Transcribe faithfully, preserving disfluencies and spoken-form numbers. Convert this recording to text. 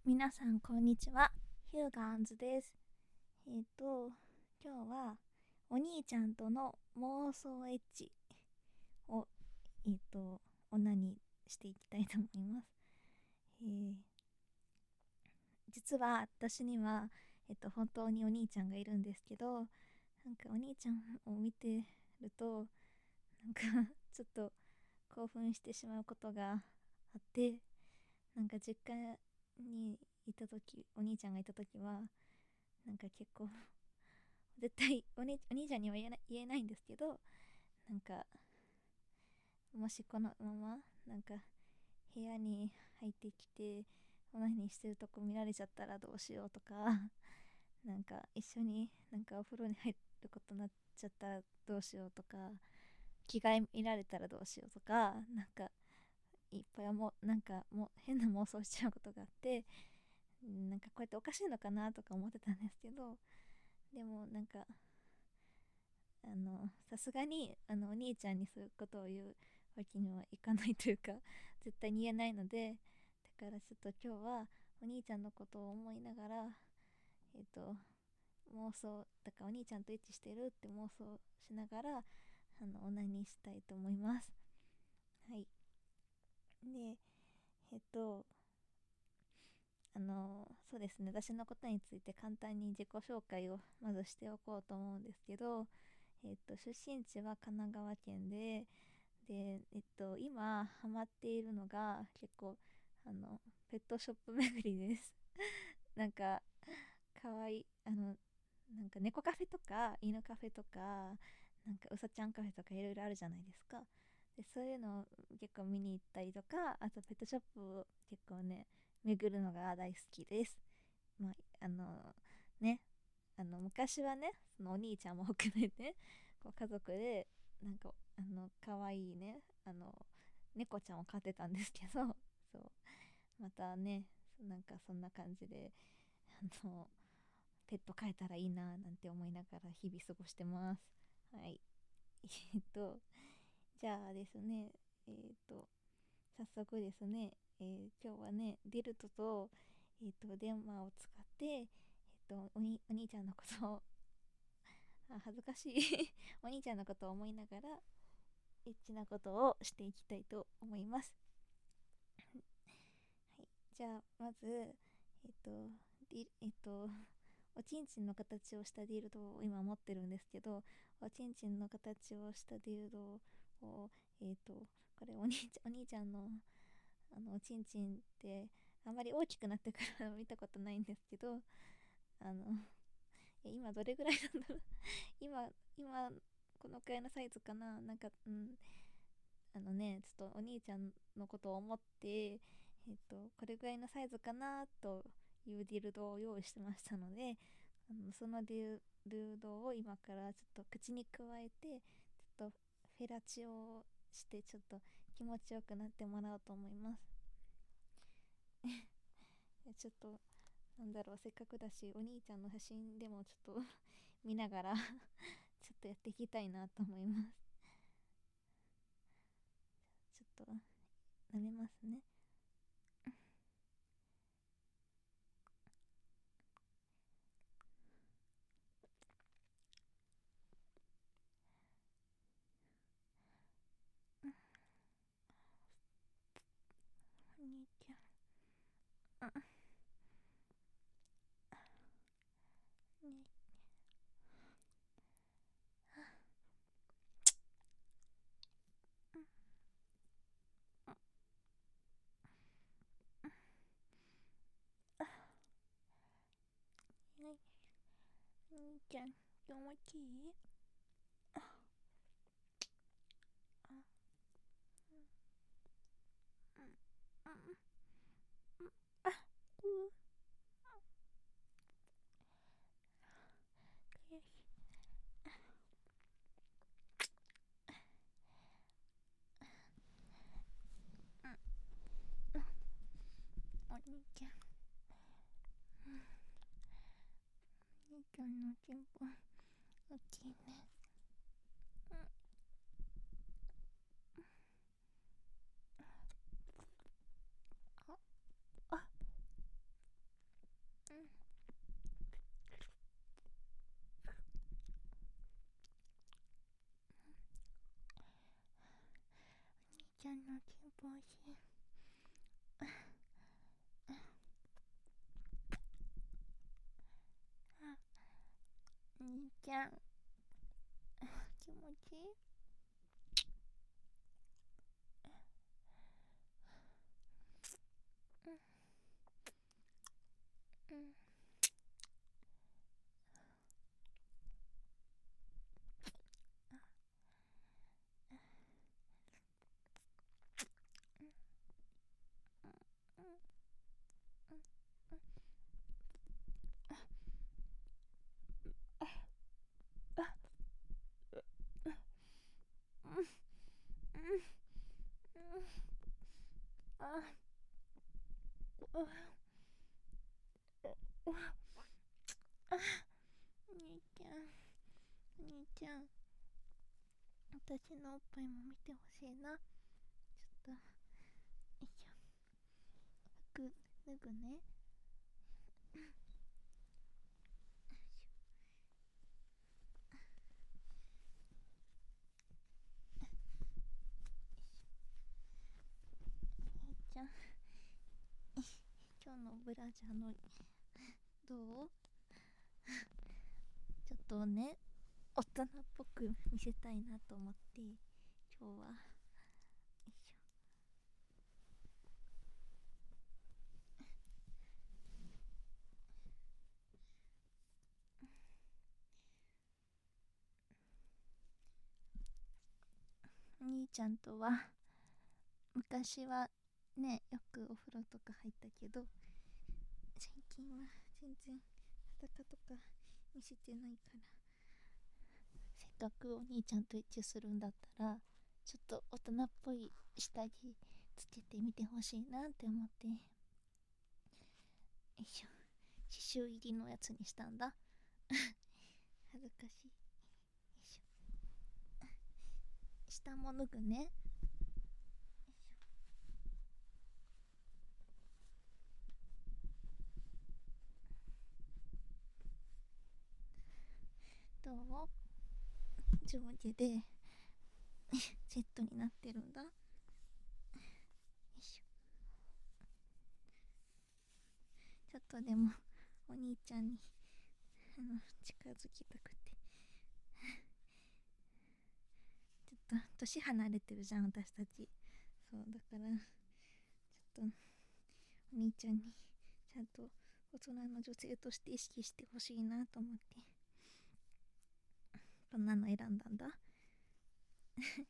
皆さんこんにちは、ヒューガンズです。えっ、と今日はお兄ちゃんとの妄想エッチをえっ、とオナニーしていきたいと思います。えー実は私にはえっ、と本当にお兄ちゃんがいるんですけど、なんかお兄ちゃんを見てるとなんかちょっと興奮してしまうことがあって、なんか実家にいた時、お兄ちゃんがいた時はなんか結構絶対お,、ね、お兄ちゃんには言えない、言えないんですけど、なんかもしこのままなんか部屋に入ってきてオナニーしてるとこ見られちゃったらどうしようとか、なんか一緒になんかお風呂に入ることになっちゃったらどうしようとか、着替え見られたらどうしようとか、なんかいっぱいもなんかもう変な妄想しちゃうことがあって、なんかこうやっておかしいのかなとか思ってたんですけど、でもなんかあのさすがにあのお兄ちゃんにそういうことを言うわけにはいかないというか絶対に言えないので、だからちょっと今日はお兄ちゃんのことを思いながら、えっ、と妄想だからお兄ちゃんとエッチしてるって妄想しながらあのオナニーしたいと思います。はい。でえっ、とあのそうですね、私のことについて簡単に自己紹介をまずしておこうと思うんですけど、えっ、と出身地は神奈川県で、で、えっと、今ハマっているのが結構あのペットショップ巡りです。なんかかわいいあのなんか猫カフェとか犬カフェとかなんかうさちゃんカフェとかいろいろあるじゃないですか。でそういうのを結構見に行ったりとか、あとペットショップを結構ね巡るのが大好きです。まああのねあの昔はね、そのお兄ちゃんも含めてこう家族でなんかあの可愛いねあの猫ちゃんを飼ってたんですけど、そうまたねなんかそんな感じであのペット飼えたらいいななんて思いながら日々過ごしてます。はい。えっとじゃあですね、えっと早速ですね、えー今日はねディルトとえっと電話を使ってえっとおにお兄ちゃんのことをあ恥ずかしいお兄ちゃんのことを思いながらエッチなことをしていきたいと思います。はい、じゃあまずえっとディえっとおちんちんの形をしたディルドを今持ってるんですけど、おちんちんの形をしたディルドをえっとこれお兄ちゃんお兄ちゃんのあのおちんちんってあんまり大きくなってから見たことないんですけど、あのえ今どれぐらいなんだろう今今このくらいのサイズかな、なんかうんあのねちょっとお兄ちゃんのことを思って、えっとこれぐらいのサイズかなというディルドを用意してましたので、あのそのディルドを今からちょっと口に加えてちょっとフェラチオをしてちょっと気持ちよくなってもらおうと思います。ちょっとなんだろう、せっかくだしお兄ちゃんの写真でもちょっと見ながらちょっとやっていきたいなと思います。ちょっと舐めますね。お兄ちゃん、ね、はい、お兄ちゃん気持ちいい？ああ、うんうんうん、あう悔しい。うんうん、お兄ちゃん、お兄ちゃんのチンポ大きいね。うんああ泣きぼし。兄ちゃん気持ちいい。うんうん兄ちゃん兄ちゃん、私のおっぱいも見てほしいな。ちょっとよいしょ、服脱ぐね。兄ちゃん、今日のブラジャーのどう？ちょっとね、大人っぽく見せたいなと思って今日は。よいしょ、お兄ちゃんとは昔はね、よくお風呂とか入ったけど、最近は全然裸とか見せてないから、せっかくお兄ちゃんと一致するんだったらちょっと大人っぽい下着つけてみてほしいなって思って、よいしょ、刺繍入りのやつにしたんだ。恥ずかしい。よいしょ、下も脱ぐね。どう？上下でセットになってるんだ。よいしょ、ちょっとでもお兄ちゃんにあの近づきたくて、ちょっと年離れてるじゃん私たち。そうだから、ちょっとお兄ちゃんにちゃんと大人の女性として意識してほしいなと思ってこんなの選んだんだ。